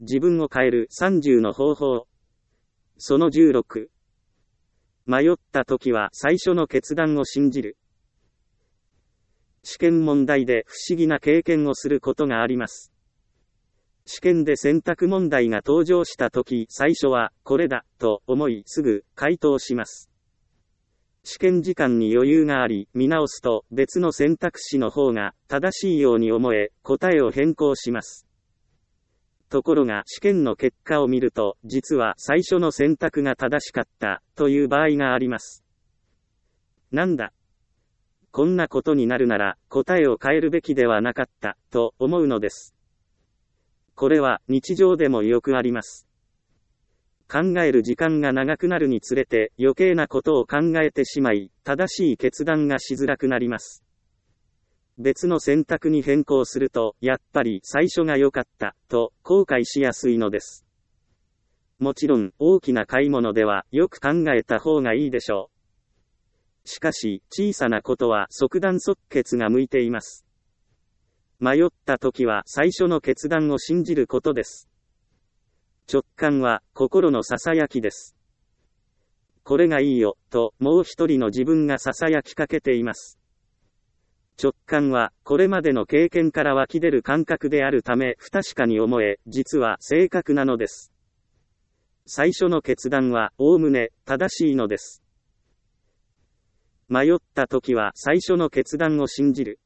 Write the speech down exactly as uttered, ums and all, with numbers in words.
自分を変えるさんじゅうの方法。そのじゅうろく。迷った時は最初の決断を信じる。試験問題で不思議な経験をすることがあります。試験で選択問題が登場した時、最初はこれだと思いすぐ回答します。試験時間に余裕があり、見直すと別の選択肢の方が正しいように思え、答えを変更します。ところが試験の結果を見ると、実は最初の選択が正しかったという場合があります。なんだ、こんなことになるなら答えを変えるべきではなかったと思うのです。これは日常でもよくあります。考える時間が長くなるにつれて余計なことを考えてしまい、正しい決断がしづらくなります。別の選択に変更すると、やっぱり最初が良かったと後悔しやすいのです。もちろん大きな買い物ではよく考えた方がいいでしょう。しかし小さなことは即断即決が向いています。迷った時は最初の決断を信じることです。直感は心のささやきです。これがいいよともう一人の自分がささやきかけています。直感はこれまでの経験から湧き出る感覚であるため不確かに思え、実は正確なのです。最初の決断はおおむね正しいのです。迷った時は最初の決断を信じる。